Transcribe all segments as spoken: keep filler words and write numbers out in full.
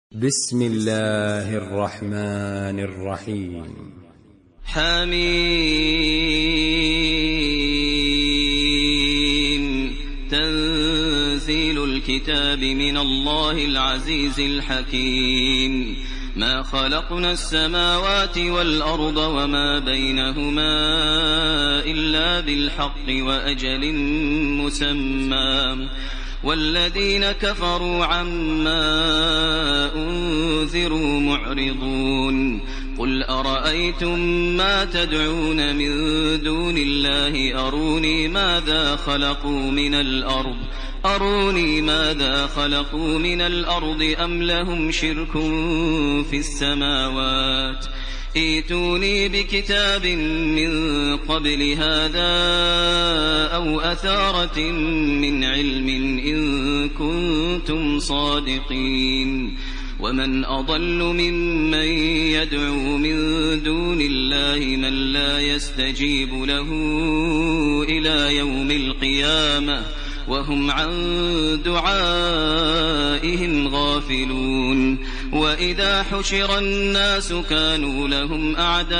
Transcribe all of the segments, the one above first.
بسم الله الرحمن الرحيم. حميم. تنزيل الكتاب من الله العزيز الحكيم. ما خلقنا السماوات والأرض وما بينهما إلا بالحق وأجل مسمى، والذين كفروا عما أنذروا معرضون. قل أرأيتم ما تدعون من دون الله أروني ماذا خلقوا من الأرض أروني ماذا خلقوا من الأرض أم لهم شرك في السماوات. ائتوني بكتاب من قبل هذا أو أثارة من علم إن كنتم صادقين. ومن أضل ممن يدعو من دون الله من لا يستجيب له إلى يوم القيامة وهم عن دعائهم غافلون. وإذا حشر الناس كانوا لهم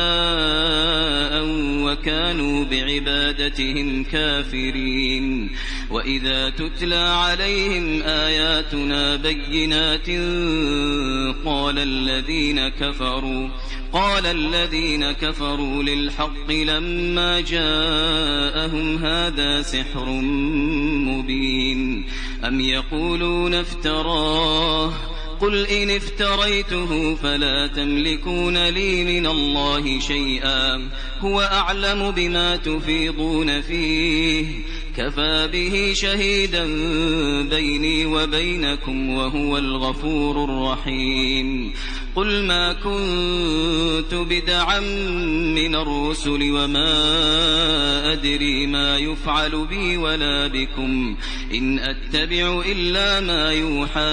أعداء وكانوا بعبادتهم كافرين. وإذا تتلى عليهم آياتنا بينات قال الذين كفروا قال الذين كفروا للحق لما جاءهم هذا سحر مبين. أم يقولون افتراه قل إن افتريته فلا تملكون لي من الله شيئا هو أعلم بما تفيضون فيه كفى به شهيدا بيني وبينكم وهو الغفور الرحيم. قل ما كنت بدعا من الرسل وما أدري ما يفعل بي ولا بكم إن أتبع إلا ما يوحى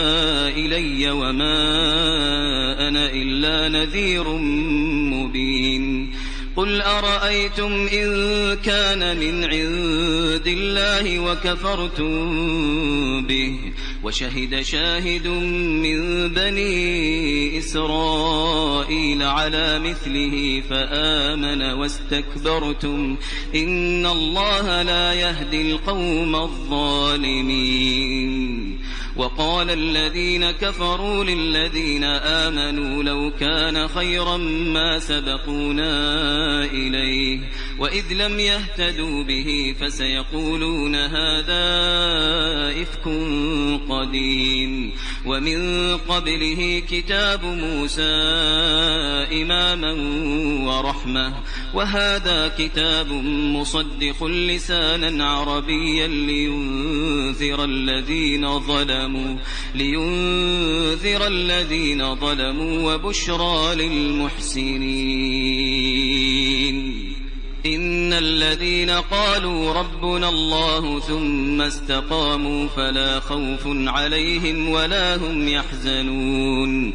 إلي وما أنا إلا نذير مبين. قل أرأيتم إن كان من عند الله وكفرتم به وشهد شاهد من بني إسرائيل على مثله فآمن واستكبرتم إن الله لا يهدي القوم الظالمين. وقال الذين كفروا للذين آمنوا لو كان خيرا ما سبقونا إليه وإذ لم يهتدوا به فسيقولون هذا إفك قديم. ومن قبله كتاب موسى إماما ورحمة وهذا كتاب مصدق لسانا عربيا لينذر الذين ظلموا لينذر الذين ظلموا وبشرى للمحسنين. إن الذين قالوا ربنا الله ثم استقاموا فلا خوف عليهم ولا هم يحزنون.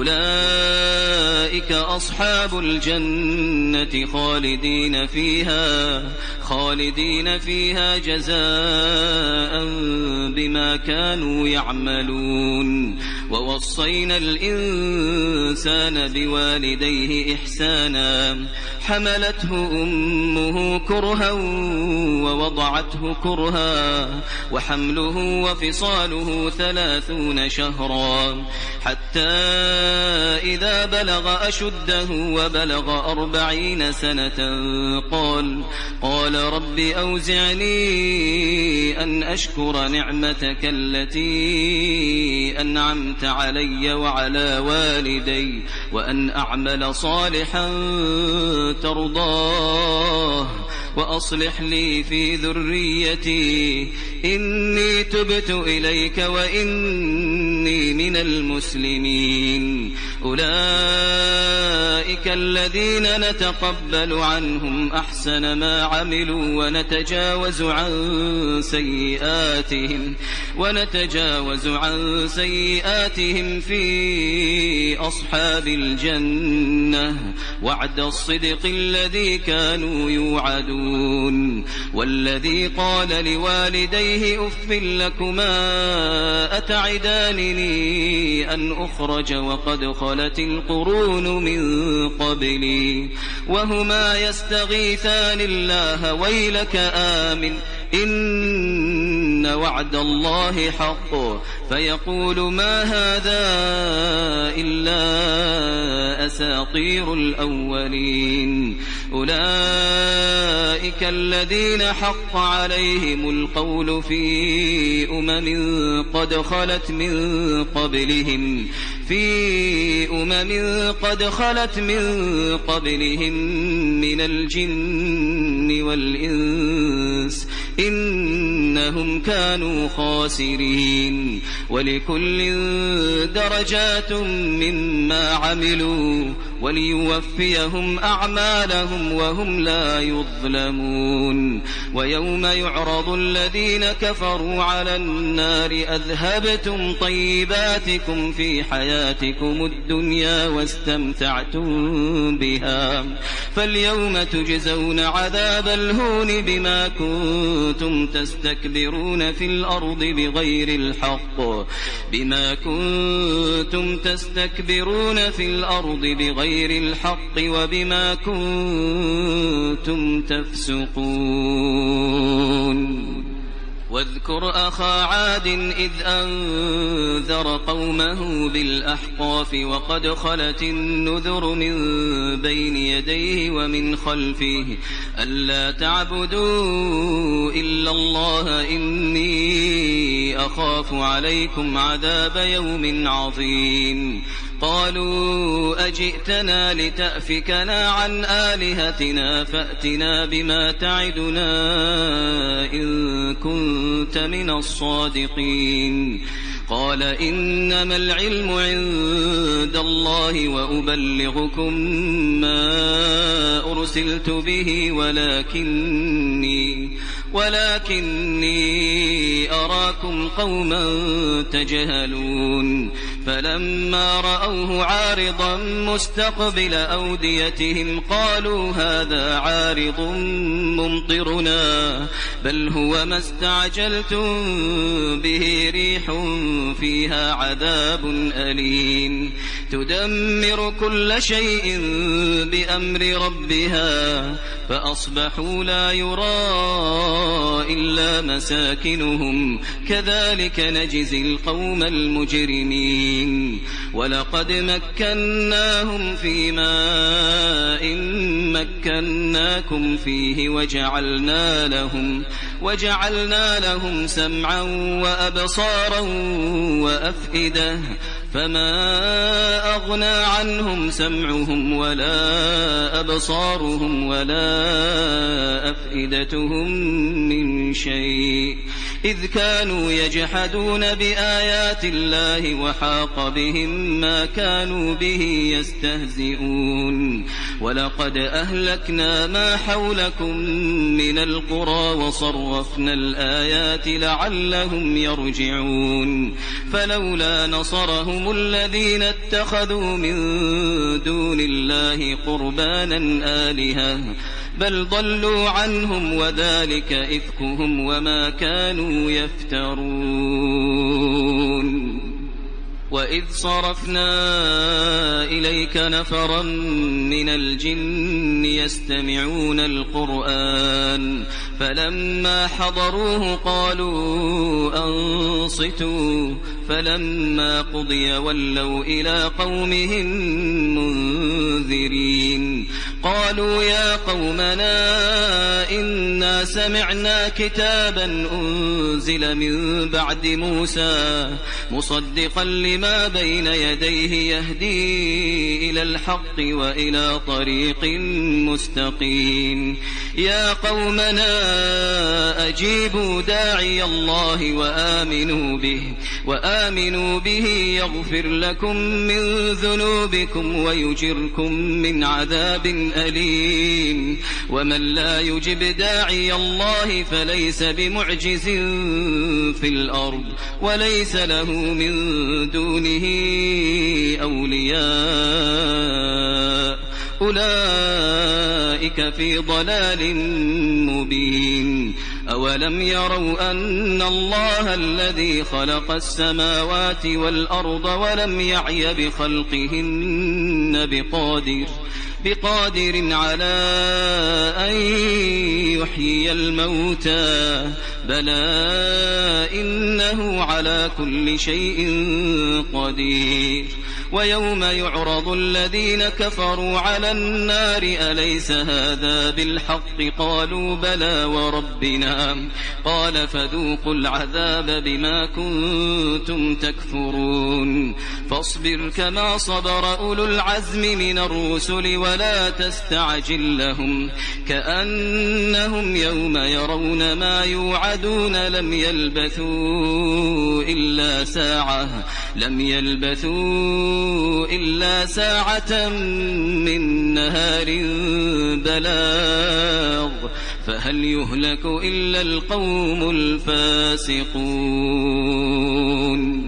أولئك أصحاب الجنة خالدين فيها خالدين فيها جزاء بما كانوا يعملون. ووصينا الإنسان بوالديه إحسانا حملته أمه كرها ووضعته كرها وحمله وفصاله ثلاثون شهرا حتى إذا بلغ أشده وبلغ أربعين سنة قال قال رب أوزعني أن أشكر نعمتك التي أنعمت علي وعلى والدي وأن أعمل صالحا ترضاه وأصلح لي في ذريتي إني تبت إليك وإني من المسلمين. أولئك الذين نتقبل عنهم أحسن ما عملوا ونتجاوز عن سيئاتهم ونتجاوز عن سيئاتهم في أصحاب الجنة وعد الصدق الذي كانوا يوعدون. والذي قال لوالديه أف لكما أتعدانني أن أخرج وقد خلت القرون من قبلي وهما يستغيثان الله ويلك آمن إن وعد الله حق فيقول ما هذا إلا أساطير الأولين أولئك الذين حق عليهم القول في أمم قد خلت من قبلهم في أمم قد خلت من قبلهم من الجن والإنس إنهم كانوا خاسرين ولكل درجات مما عملوا وليوفيهم أعمالهم وهم لا يظلمون ويوم يعرض الذين كفروا على النار أذهبتم طيباتكم في حياتكم الدنيا واستمتعتم بها فاليوم تجزون عذاب الهون بما كنتم تستكبرون في الأرض بغير الحق بما كنتم تستكبرون في الأرض بغير الحق وبما كنتم تفسقون واذكر أخا عاد إذ أنذر قومه بالأحقاف وقد خلت النذر من بين يديه ومن خلفه ألا تعبدوا إلا الله إني أخاف عليكم عذاب يوم عظيم قالوا أجئتنا لتأفكنا عن آلهتنا فأتنا بما تعدنا إن كنت من الصادقين قال إنما العلم عند الله وأبلغكم ما أرسلت به ولكني ولكني أراكم قوما تجهلون فلما رأوه عارضا مستقبل أوديتهم قالوا هذا عارض ممطرنا بل هو ما استعجلتم به ريح فيها عذاب أليم تدمر كل شيء بأمر ربها فأصبحوا لا يرى إلا مساكنهم كذلك نجزي القوم المجرمين ولقد مكناهم في ماء مكناكم فيه وجعلنا لهم وجعلنا لهم سمعا وأبصارا وأفئدة فما أغنى عنهم سمعهم ولا أبصارهم ولا أفئدتهم من شيء إذ كانوا يجحدون بآيات الله وحاق بهم ما كانوا به يستهزئون ولقد أهلكنا ما حولكم من القرى وصرفنا الآيات لعلهم يرجعون فلولا نصرهم الذين اتخذوا من دون الله قربانا آلهة بل ضلوا عنهم وذلك إفكهم وما كانوا يفترون وإذ صرفنا إليك نفرا من الجن يستمعون القرآن فلما حضروه قالوا أنصتوا فلما قضي ولوا إلى قومهم منذرين قالوا يا قومنا إنا سمعنا كتابا أنزل من بعد موسى مصدقا لما بين يديه يهدي إلى الحق وإلى طريق مستقيم يا قومنا أجيبوا داعي الله وآمنوا به وآمنوا به يغفر لكم من ذنوبكم ويجركم من عذاب أليم ومن لا يجب داعي الله فليس بمعجز في الأرض وليس له من دونه أولياء أولئك في ضلال مبين أولم يروا أن الله الذي خلق السماوات والأرض ولم يعي بخلقهن بقادر بقادر على أن يحيي الموتى بلى إنه على كل شيء قدير ويوم يعرض الذين كفروا على النار أليس هذا بالحق قالوا بلى وربنا قال فذوقوا العذاب بما كنتم تكفرون فاصبر كما صبر أولو العزم من الرسل ولا تستعجل لهم كأنهم يوم يرون ما يوعدون لم يلبثوا إلا ساعة لم يلبثوا إلا ساعة من نهار بلاغ فهل يهلك إلا القوم الفاسقون